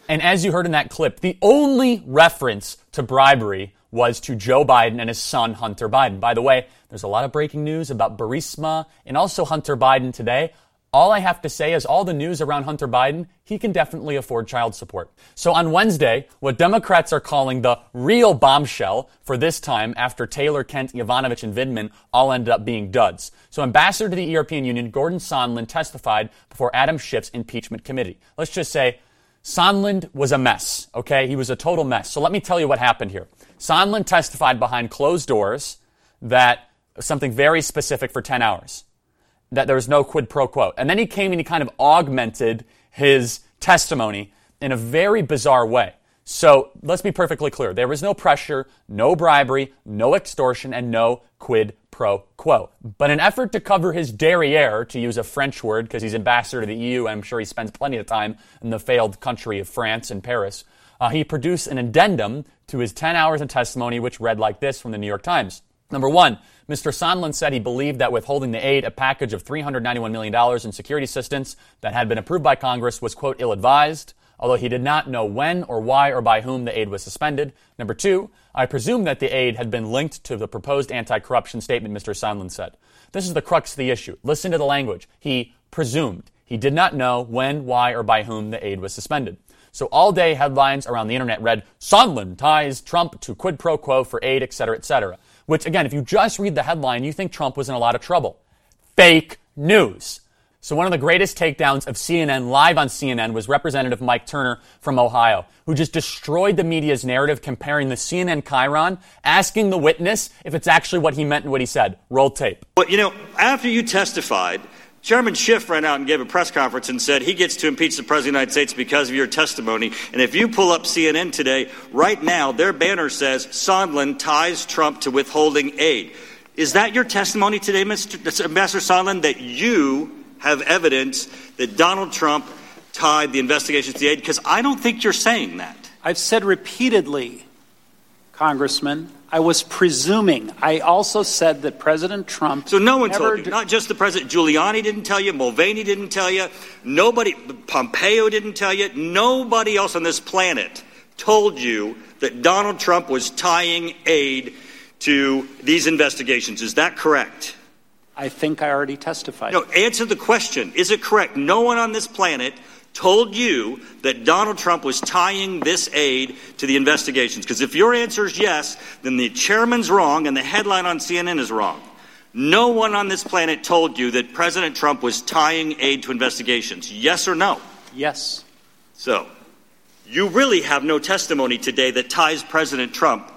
And as you heard in that clip, the only reference to bribery was to Joe Biden and his son, Hunter Biden. By the way, there's a lot of breaking news about Burisma and also Hunter Biden today. All I have to say is all the news around Hunter Biden, he can definitely afford child support. So on Wednesday, what Democrats are calling the real bombshell for this time after Taylor, Kent, Yovanovitch, and Vindman all ended up being duds. So Ambassador to the European Union, Gordon Sondland, testified before Adam Schiff's impeachment committee. Let's just say Sondland was a mess, okay? He was a total mess. So let me tell you what happened here. Sondland testified behind closed doors that something very specific for ten hours. That there was no quid pro quo. And then he came and he kind of augmented his testimony in a very bizarre way. So let's be perfectly clear. There was no pressure, no bribery, no extortion, and no quid pro quo. But in an effort to cover his derriere, to use a French word because he's ambassador to the E U, and I'm sure he spends plenty of time in the failed country of France and Paris, uh, he produced an addendum to his ten hours of testimony, which read like this from the New York Times. Number one, Mister Sondland said he believed that withholding the aid, a package of three hundred ninety-one million dollars in security assistance that had been approved by Congress, was, quote, ill-advised, although he did not know when or why or by whom the aid was suspended. Number two, I presume that the aid had been linked to the proposed anti-corruption statement, Mister Sondland said. This is the crux of the issue. Listen to the language. He presumed. He did not know when, why, or by whom the aid was suspended. So all day headlines around the internet read, Sondland ties Trump to quid pro quo for aid, et cetera, et cetera. Which, again, if you just read the headline, you think Trump was in a lot of trouble. Fake news. So one of the greatest takedowns of C N N live on C N N was Representative Mike Turner from Ohio, who just destroyed the media's narrative comparing the C N N chyron, asking the witness if it's actually what he meant and what he said. Roll tape. Well, you know, after you testified, Chairman Schiff ran out and gave a press conference and said he gets to impeach the President of the United States because of your testimony. And if you pull up C N N today, right now, their banner says Sondland ties Trump to withholding aid. Is that your testimony today, Mister Ambassador Sondland, that you have evidence that Donald Trump tied the investigation to the aid? Because I don't think you're saying that. I've said repeatedly, Congressman, I was presuming. I also said that President Trump... So no one told you, d- not just the President. Giuliani didn't tell you, Mulvaney didn't tell you, nobody, Pompeo didn't tell you, nobody else on this planet told you that Donald Trump was tying aid to these investigations. Is that correct? I think I already testified. No, answer the question. Is it correct? No one on this planet told you that Donald Trump was tying this aid to the investigations? Because if your answer is yes, then the chairman's wrong and the headline on C N N is wrong. No one on this planet told you that President Trump was tying aid to investigations. Yes or no? Yes. So, you really have no testimony today that ties President Trump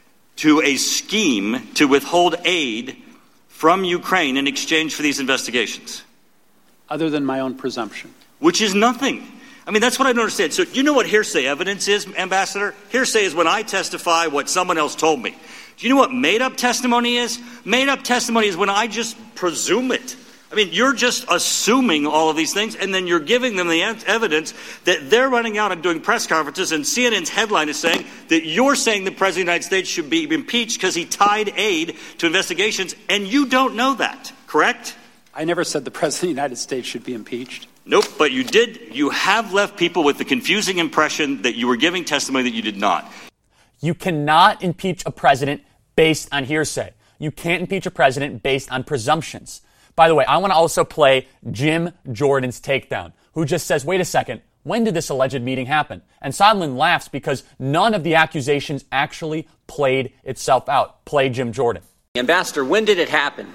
to a scheme to withhold aid from Ukraine in exchange for these investigations. Other than my own presumption. Which is nothing. I mean, that's what I don't understand. So you know what hearsay evidence is, Ambassador? Hearsay is when I testify what someone else told me. Do you know what made-up testimony is? Made-up testimony is when I just presume it. I mean, you're just assuming all of these things, and then you're giving them the evidence that they're running out and doing press conferences, and C N N's headline is saying that you're saying the President of the United States should be impeached because he tied aid to investigations, and you don't know that, correct? I never said the President of the United States should be impeached. Nope, but you did. You have left people with the confusing impression that you were giving testimony that you did not. You cannot impeach a president based on hearsay. You can't impeach a president based on presumptions. By the way, I want to also play Jim Jordan's takedown, who just says, wait a second, when did this alleged meeting happen? And Sondland laughs because none of the accusations actually played itself out. Play Jim Jordan. Ambassador, when did it happen?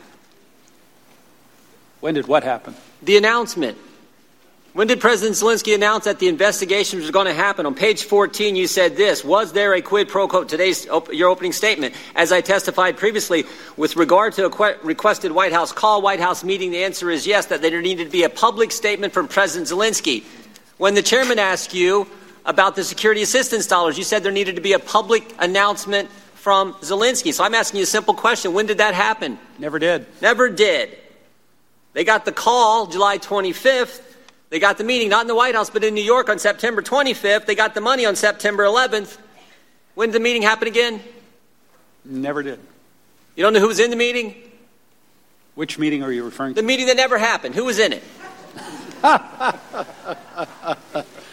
When did what happen? The announcement. When did President Zelensky announce that the investigation was going to happen? On page fourteen, you said this. Was there a quid pro quo? Today's op- your opening statement. As I testified previously, with regard to a que- requested White House call, White House meeting, the answer is yes, that there needed to be a public statement from President Zelensky. When the chairman asked you about the security assistance dollars, you said there needed to be a public announcement from Zelensky. So I'm asking you a simple question. When did that happen? Never did. Never did. They got the call July twenty-fifth. They got the meeting, not in the White House, but in New York on September twenty-fifth. They got the money on September eleventh. When did the meeting happen again? Never did. You don't know who was in the meeting? Which meeting are you referring to? The meeting that never happened. Who was in it?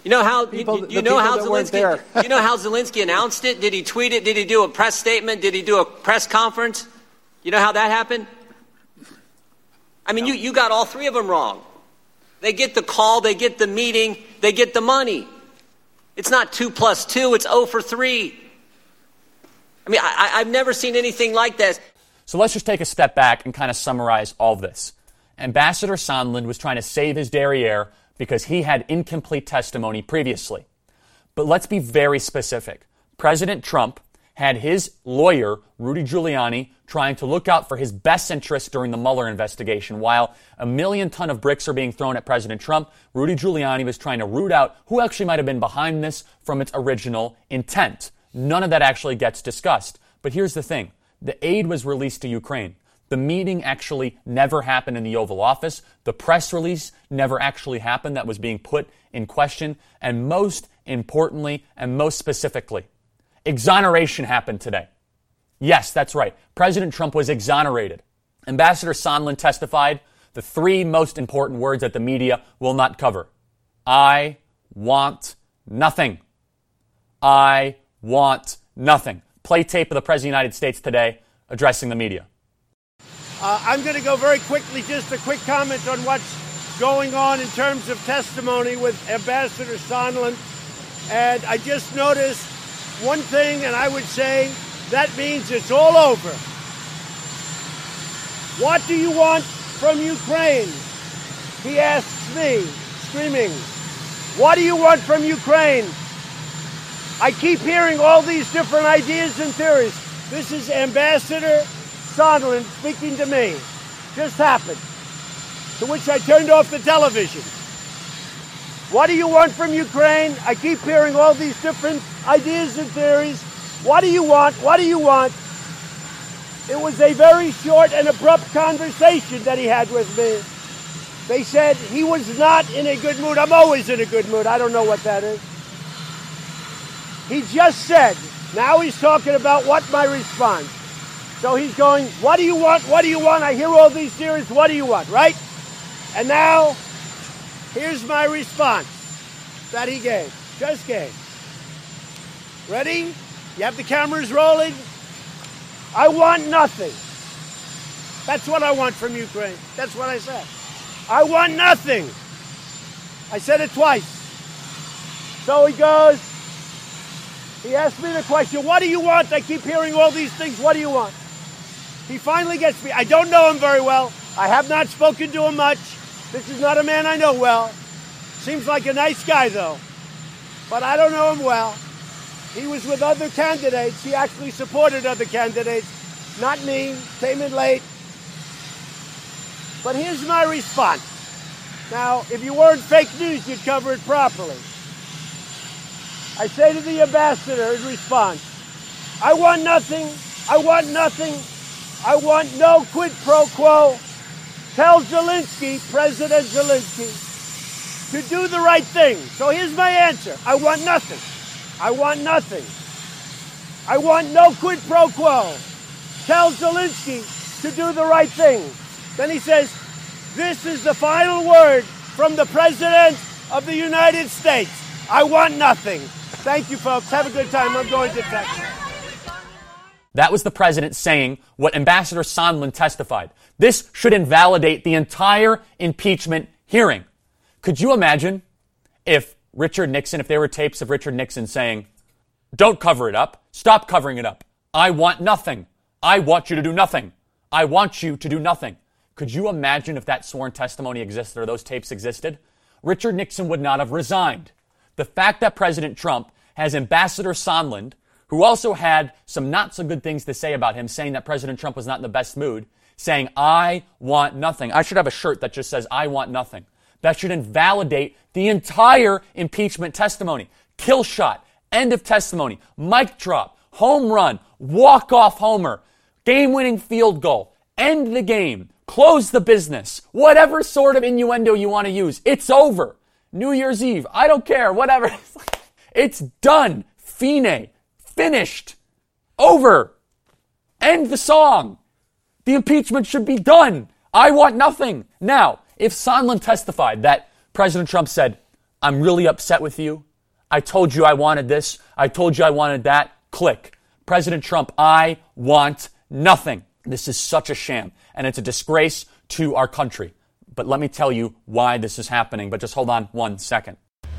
You know how people, you, you know how Zelensky there. you know how Zelensky announced it? Did he tweet it? Did he do a press statement? Did he do a press conference? You know how that happened? I mean, no. you, you got all three of them wrong. They get the call, they get the meeting, they get the money. It's not two plus two, it's oh for three. I mean, I, I've never seen anything like this. So let's just take a step back and kind of summarize all of this. Ambassador Sondland was trying to save his derriere because he had incomplete testimony previously. But let's be very specific. President Trump had his lawyer, Rudy Giuliani, trying to look out for his best interests during the Mueller investigation. While a million ton of bricks are being thrown at President Trump, Rudy Giuliani was trying to root out who actually might have been behind this from its original intent. None of that actually gets discussed. But here's the thing. The aid was released to Ukraine. The meeting actually never happened in the Oval Office. The press release never actually happened that was being put in question. And most importantly, and most specifically, exoneration happened today. Yes, that's right. President Trump was exonerated. Ambassador Sondland testified the three most important words that the media will not cover. I want nothing. I want nothing. Play tape of the President of the United States today addressing the media. Uh, I'm going to go very quickly, just a quick comment on what's going on in terms of testimony with Ambassador Sondland. And I just noticed one thing, and I would say that means it's all over. What do you want from Ukraine? He asks me, screaming. What do you want from Ukraine? I keep hearing all these different ideas and theories. This is Ambassador Sondland speaking to me. Just happened. To which I turned off the television. What do you want from Ukraine? I keep hearing all these different ideas and theories. What do you want? What do you want? It was a very short and abrupt conversation that he had with me. They said he was not in a good mood. I'm always in a good mood. I don't know what that is. He just said, now he's talking about what my response. So he's going, what do you want? What do you want? I hear all these theories. What do you want? Right? And now, here's my response that he gave. Just gave. Ready? You have the cameras rolling? I want nothing. That's what I want from Ukraine. That's what I said. I want nothing. I said it twice. So he goes, he asked me the question, what do you want? I keep hearing all these things. What do you want? He finally gets me. I don't know him very well. I have not spoken to him much. This is not a man I know well. Seems like a nice guy, though. But I don't know him well. He was with other candidates. He actually supported other candidates. Not me. Came in late. But here's my response. Now, if you weren't fake news, you'd cover it properly. I say to the ambassador in response, I want nothing. I want nothing. I want no quid pro quo. Tell Zelensky, President Zelensky, to do the right thing. So here's my answer. I want nothing. I want nothing. I want no quid pro quo. Tell Zelensky to do the right thing. Then he says, this is the final word from the President of the United States. I want nothing. Thank you, folks. Have a good time. I'm going to Texas. That was the president saying what Ambassador Sondland testified. This should invalidate the entire impeachment hearing. Could you imagine if Richard Nixon, if there were tapes of Richard Nixon saying, don't cover it up, stop covering it up. I want nothing. I want you to do nothing. I want you to do nothing. Could you imagine if that sworn testimony existed or those tapes existed? Richard Nixon would not have resigned. The fact that President Trump has Ambassador Sondland, who also had some not so good things to say about him, saying that President Trump was not in the best mood, saying, I want nothing. I should have a shirt that just says, I want nothing. That should invalidate the entire impeachment testimony. Kill shot, end of testimony, mic drop, home run, walk-off homer, game-winning field goal, end the game, close the business, whatever sort of innuendo you want to use. It's over. New Year's Eve, I don't care, whatever. It's done. Fine. Finished. Over. End the song. The impeachment should be done. I want nothing. Now, if Sondland testified that President Trump said, I'm really upset with you. I told you I wanted this. I told you I wanted that. Click. President Trump, I want nothing. This is such a sham, and it's a disgrace to our country. But let me tell you why this is happening. But just hold on one second.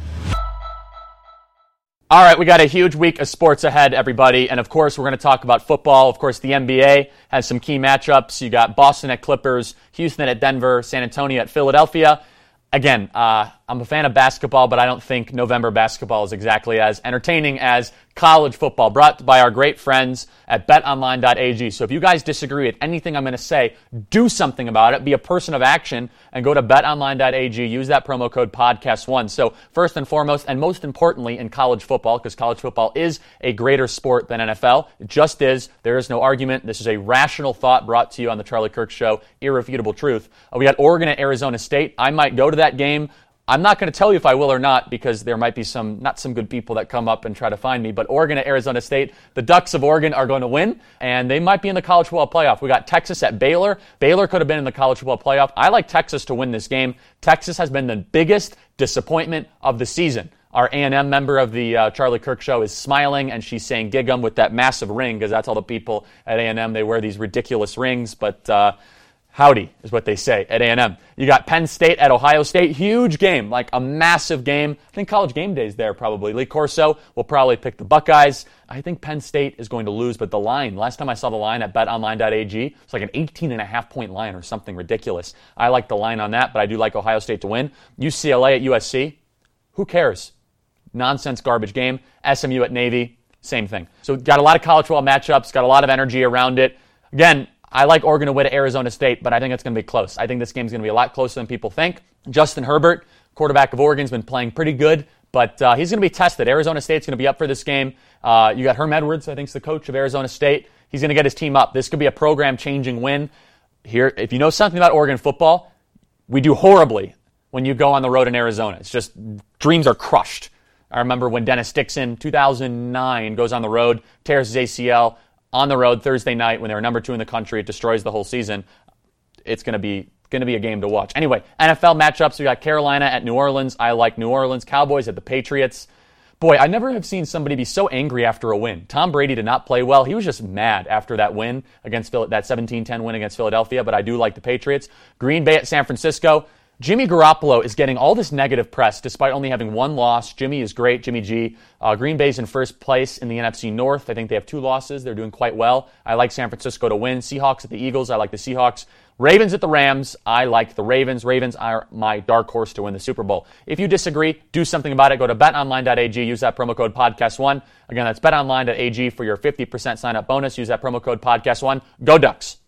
All right, we got a huge week of sports ahead, everybody. And, of course, we're going to talk about football. Of course, the N B A has some key matchups. You got Boston at Clippers, Houston at Denver, San Antonio at Philadelphia. Again, uh, I'm a fan of basketball, but I don't think November basketball is exactly as entertaining as college football, brought by our great friends at bet online dot a g. So if you guys disagree with anything I'm going to say, do something about it. Be a person of action and go to bet online dot a g. Use that promo code podcast one. So first and foremost, and most importantly in college football, because college football is a greater sport than N F L, it just is. There is no argument. This is a rational thought brought to you on the Charlie Kirk Show, irrefutable truth. Uh, we got Oregon at Arizona State. I might go to that game. I'm not going to tell you if I will or not because there might be some, not some good people that come up and try to find me, but Oregon at Arizona State, the Ducks of Oregon are going to win, and they might be in the college football playoff. We got Texas at Baylor. Baylor could have been in the college football playoff. I like Texas to win this game. Texas has been the biggest disappointment of the season. Our A and M member of the uh, Charlie Kirk Show is smiling, and she's saying gig 'em with that massive ring because that's all the people at A and M. They wear these ridiculous rings, but uh, howdy is what they say at A and M. You got Penn State at Ohio State. Huge game, like a massive game. I think College Game Day is there probably. Lee Corso will probably pick the Buckeyes. I think Penn State is going to lose, but the line, last time I saw the line at bet online dot a g, it's like an eighteen and a half point line or something ridiculous. I like the line on that, but I do like Ohio State to win. U C L A at U S C. Who cares? Nonsense garbage game. S M U at Navy. Same thing. So got a lot of college football matchups, got a lot of energy around it. Again, I like Oregon to win at Arizona State, but I think it's going to be close. I think this game is going to be a lot closer than people think. Justin Herbert, quarterback of Oregon, has been playing pretty good, but uh, he's going to be tested. Arizona State's going to be up for this game. Uh, you got Herm Edwards, I think, is the coach of Arizona State. He's going to get his team up. This could be a program-changing win. Here, if you know something about Oregon football, we do horribly when you go on the road in Arizona. It's just dreams are crushed. I remember when Dennis Dixon, two thousand nine, goes on the road, tears his A C L, on the road Thursday night when they were number two in the country. It destroys the whole season. It's going to be going to be a game to watch. Anyway, N F L matchups. We got Carolina at New Orleans. I like New Orleans. Cowboys at the Patriots. Boy, I never have seen somebody be so angry after a win. Tom Brady did not play well. He was just mad after that win against Phil- that seventeen ten win against Philadelphia, but I do like the Patriots. Green Bay at San Francisco. Jimmy Garoppolo is getting all this negative press despite only having one loss. Jimmy is great, Jimmy G. Uh, Green Bay's in first place in the N F C North. I think they have two losses. They're doing quite well. I like San Francisco to win. Seahawks at the Eagles. I like the Seahawks. Ravens at the Rams. I like the Ravens. Ravens are my dark horse to win the Super Bowl. If you disagree, do something about it. Go to bet online dot a g. Use that promo code podcast one. Again, that's bet online dot a g for your fifty percent sign-up bonus. Use that promo code podcast one. Go Ducks.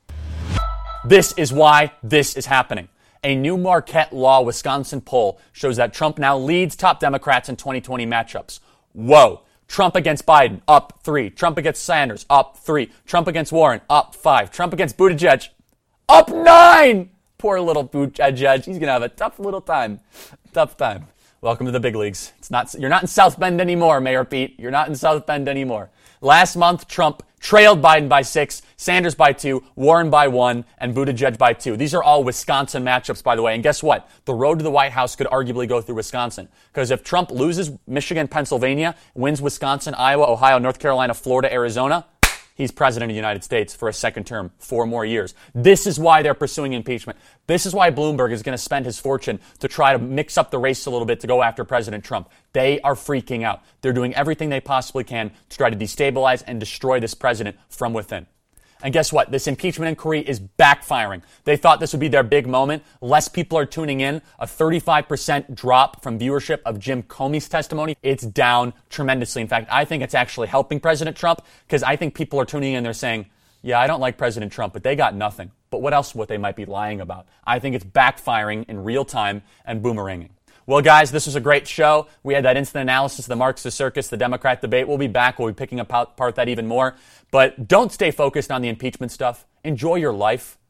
This is why this is happening. A new Marquette Law Wisconsin poll shows that Trump now leads top Democrats in twenty twenty matchups. Whoa. Trump against Biden, up three. Trump against Sanders, up three. Trump against Warren, up five. Trump against Buttigieg, up nine. Poor little Buttigieg. He's going to have a tough little time. Tough time. Welcome to the big leagues. It's not. You're not in South Bend anymore, Mayor Pete. You're not in South Bend anymore. Last month, Trump trailed Biden by six, Sanders by two, Warren by one, and Buttigieg by two. These are all Wisconsin matchups, by the way. And guess what? The road to the White House could arguably go through Wisconsin. Because if Trump loses Michigan, Pennsylvania, wins Wisconsin, Iowa, Ohio, North Carolina, Florida, Arizona, he's president of the United States for a second term, four more years. This is why they're pursuing impeachment. This is why Bloomberg is going to spend his fortune to try to mix up the race a little bit to go after President Trump. They are freaking out. They're doing everything they possibly can to try to destabilize and destroy this president from within. And guess what? This impeachment inquiry is backfiring. They thought this would be their big moment. Less people are tuning in. A thirty-five percent drop from viewership of Jim Comey's testimony. It's down tremendously. In fact, I think it's actually helping President Trump because I think people are tuning in. They're saying, yeah, I don't like President Trump, but they got nothing. But what else would they might be lying about? I think it's backfiring in real time and boomeranging. Well, guys, this was a great show. We had that instant analysis of the Marxist circus, the Democrat debate. We'll be back. We'll be picking apart that even more. But don't stay focused on the impeachment stuff. Enjoy your life.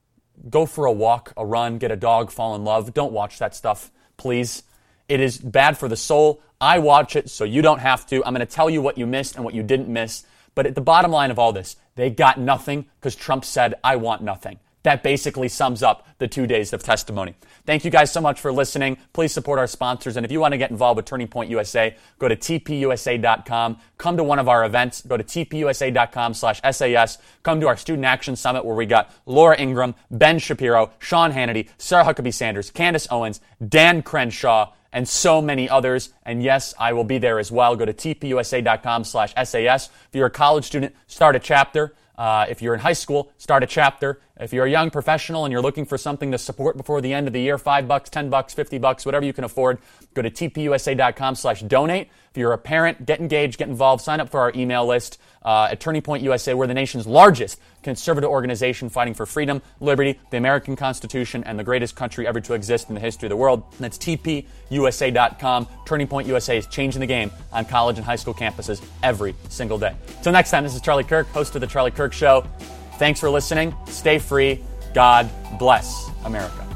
Go for a walk, a run, get a dog, fall in love. Don't watch that stuff, please. It is bad for the soul. I watch it, so you don't have to. I'm going to tell you what you missed and what you didn't miss. But at the bottom line of all this, they got nothing because Trump said, I want nothing. that basically sums up the two days of testimony. Thank you guys so much for listening. Please support our sponsors. And if you want to get involved with Turning Point U S A, go to T P U S A dot com. Come to one of our events. Go to T P U S A dot com slash S A S. Come to our Student Action Summit where we got Laura Ingraham, Ben Shapiro, Sean Hannity, Sarah Huckabee Sanders, Candace Owens, Dan Crenshaw, and so many others. And yes, I will be there as well. Go to T P U S A dot com slash S A S. If you're a college student, start a chapter. Uh, if you're in high school, start a chapter. If you're a young professional and you're looking for something to support before the end of the year, five bucks, ten bucks, fifty bucks, whatever you can afford, go to T P U S A dot com slash donate. If you're a parent, get engaged, get involved, sign up for our email list uh, at Turning Point U S A. We're the nation's largest conservative organization fighting for freedom, liberty, the American Constitution, and the greatest country ever to exist in the history of the world. And that's T P U S A dot com. Turning Point U S A is changing the game on college and high school campuses every single day. Till next time, this is Charlie Kirk, host of The Charlie Kirk Show. Thanks for listening. Stay free. God bless America.